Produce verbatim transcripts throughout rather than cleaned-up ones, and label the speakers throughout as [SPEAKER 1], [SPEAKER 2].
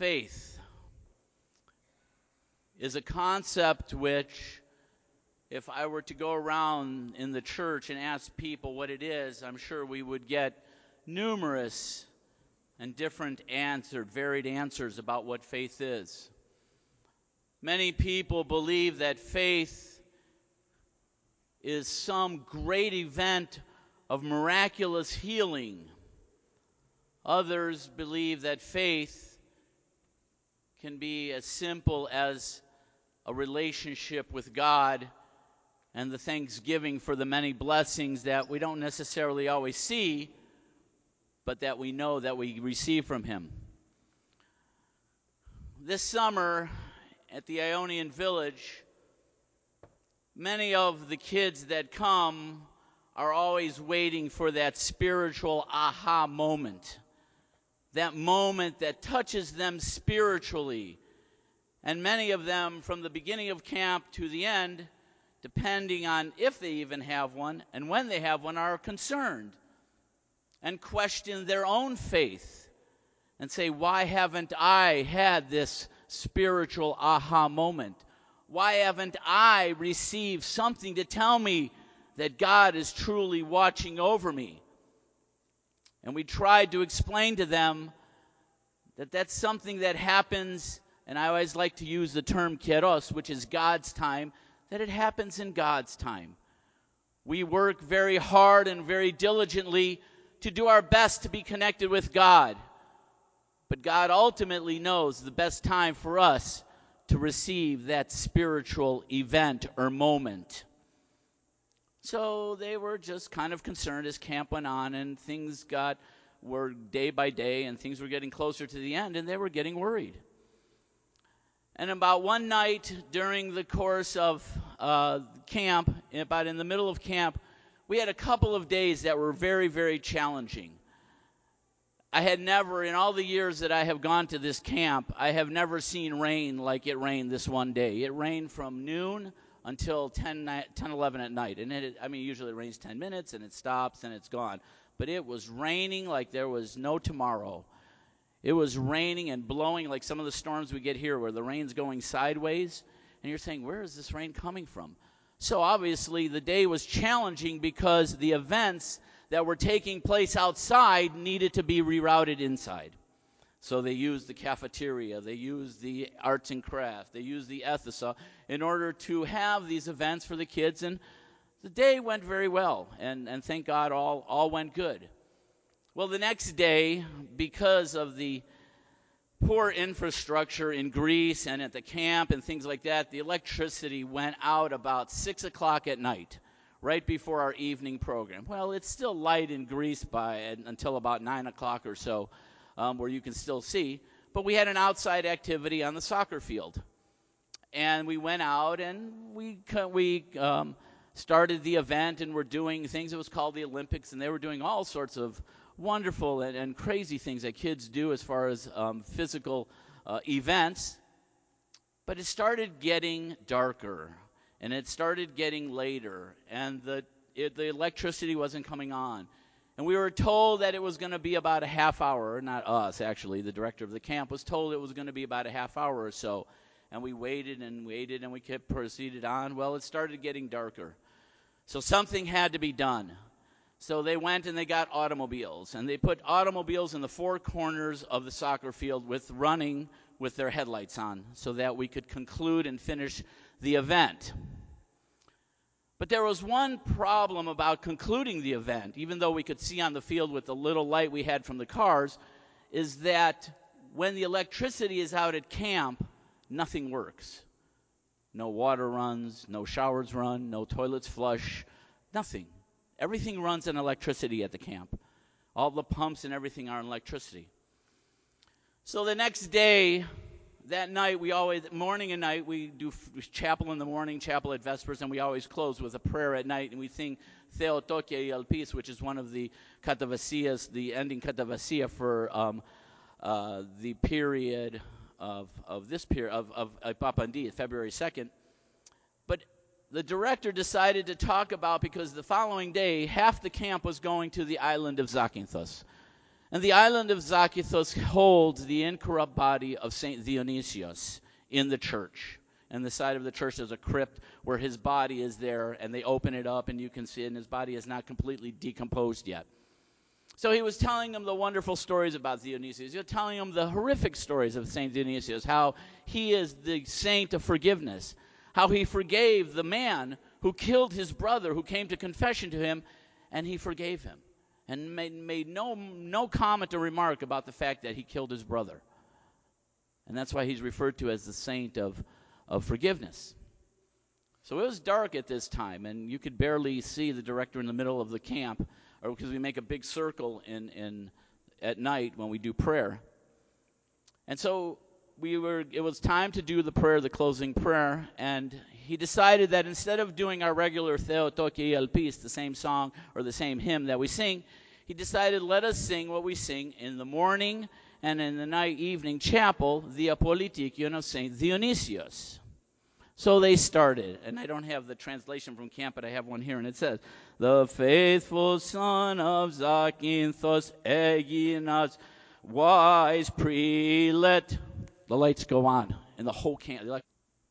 [SPEAKER 1] Faith is a concept which, if I were to go around in the church and ask people what it is, I'm sure we would get numerous and different answers, varied answers about what faith is. Many people believe that faith is some great event of miraculous healing. Others believe that faith can be as simple as a relationship with God and the thanksgiving for the many blessings that we don't necessarily always see, but that we know that we receive from Him. This summer at the Ionian Village, many of the kids that come are always waiting for that spiritual aha moment, that moment that touches them spiritually. And many of them, from the beginning of camp to the end, depending on if they even have one and when they have one, are concerned and question their own faith and say, why haven't I had this spiritual aha moment? Why haven't I received something to tell me that God is truly watching over me? And we tried to explain to them that that's something that happens, and I always like to use the term kairos, which is God's time, that it happens in God's time. We work very hard and very diligently to do our best to be connected with God. But God ultimately knows the best time for us to receive that spiritual event or moment. So they were just kind of concerned as camp went on and things got, were day by day and things were getting closer to the end and they were getting worried. And about one night during the course of uh, camp, about in the middle of camp, we had a couple of days that were very, very challenging. I had never, in all the years that I have gone to this camp, I have never seen rain like it rained this one day. It rained from noon until ten, eleven at night. And it, I mean, usually it rains ten minutes and it stops and it's gone. But it was raining like there was no tomorrow. It was raining and blowing like some of the storms we get here where the rain's going sideways. And you're saying, where is this rain coming from? So obviously the day was challenging because the events that were taking place outside needed to be rerouted inside. So they used the cafeteria, they used the arts and craft, they used the Ethisa in order to have these events for the kids. And the day went very well, and, and thank God all, all went good. Well, the next day, because of the poor infrastructure in Greece and at the camp and things like that, the electricity went out about six o'clock at night, right before our evening program. Well, it's still light in Greece by until about nine o'clock or so, um, where you can still see. But we had an outside activity on the soccer field. And we went out and we we um, started the event and were doing things. It was called the Olympics, and they were doing all sorts of wonderful and, and crazy things that kids do as far as um, physical uh, events. But it started getting darker, and it started getting later, and the it, the electricity wasn't coming on. And we were told that it was going to be about a half hour, not us actually, the director of the camp was told it was going to be about a half hour or so. And we waited and waited and we kept proceeded on. Well, it started getting darker. So something had to be done. So they went and they got automobiles, and they put automobiles in the four corners of the soccer field with running with their headlights on so that we could conclude and finish the event. But there was one problem about concluding the event, even though we could see on the field with the little light we had from the cars, is that when the electricity is out at camp, nothing works. No water runs, no showers run, no toilets flush, nothing. Everything runs on electricity at the camp. All the pumps and everything are on electricity. So the next day, that night, we always, morning and night, we do f- chapel in the morning, chapel at Vespers, and we always close with a prayer at night, and we sing Theotokia Elpis, which is one of the katavasias, the ending katavasia for um, uh, the period of of this period, of, of, of Papandi, February second. But the director decided to talk about, because the following day, half the camp was going to the island of Zakynthos. And the island of Zakynthos holds the incorrupt body of Saint Dionysius in the church. And the side of the church there's a crypt where his body is there, and they open it up and you can see it, and his body is not completely decomposed yet. So he was telling them the wonderful stories about Dionysius. He was telling them the horrific stories of Saint Dionysius, how he is the saint of forgiveness, how he forgave the man who killed his brother, who came to confession to him, and he forgave him, and made, made no, no comment or remark about the fact that he killed his brother. And that's why he's referred to as the saint of, of forgiveness. So it was dark at this time, and you could barely see the director in the middle of the camp, or because we make a big circle in, in at night when we do prayer. And so we were. It was time to do the prayer, the closing prayer, and he decided that instead of doing our regular Theotoki Elpis, the same song or the same hymn that we sing, he decided, let us sing what we sing in the morning and in the night evening chapel, the Apolitikion of Saint Dionysius. So they started, and I don't have the translation from camp, but I have one here, and it says, the faithful son of Zakynthos, Eginas, wise prelate. The lights go on in the whole camp. Like,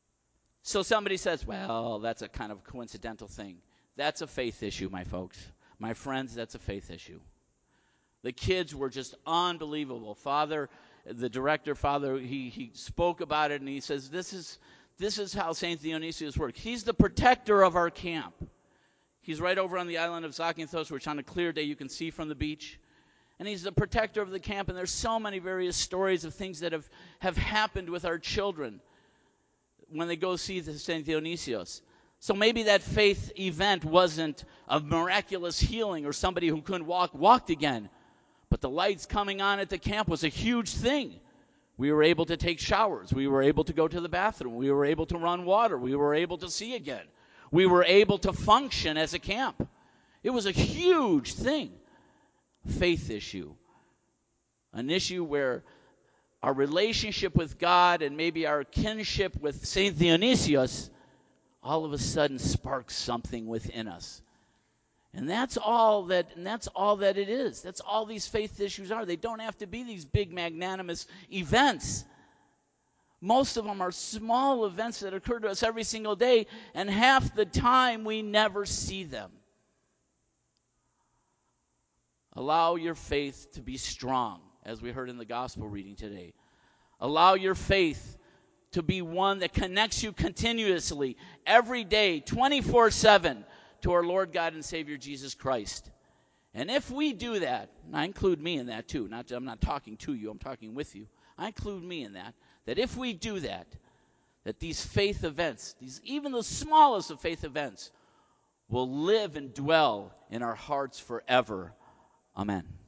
[SPEAKER 1] so somebody says, well, that's a kind of coincidental thing. That's a faith issue, my folks. My friends, that's a faith issue. The kids were just unbelievable. Father, the director, Father, he, he spoke about it, and he says, this is... This is how Saint Dionysius works. He's the protector of our camp. He's right over on the island of Zakynthos, which on a clear day you can see from the beach. And he's the protector of the camp, and there's so many various stories of things that have, have happened with our children when they go see the Saint Dionysius. So maybe that faith event wasn't a miraculous healing or somebody who couldn't walk walked again. But the lights coming on at the camp was a huge thing. We were able to take showers. We were able to go to the bathroom. We were able to run water. We were able to see again. We were able to function as a camp. It was a huge thing. Faith issue. An issue where our relationship with God and maybe our kinship with Saint Dionysius all of a sudden sparks something within us. And that's all that and that's all that it is. That's all these faith issues are. They don't have to be these big magnanimous events. Most of them are small events that occur to us every single day, and half the time we never see them. Allow your faith to be strong, as we heard in the gospel reading today. Allow your faith to be one that connects you continuously, every day, twenty-four seven, to our Lord God and Savior Jesus Christ. And if we do that, and I include me in that too, not, I'm not talking to you, I'm talking with you. I include me in that, that if we do that, that these faith events, these even the smallest of faith events, will live and dwell in our hearts forever. Amen.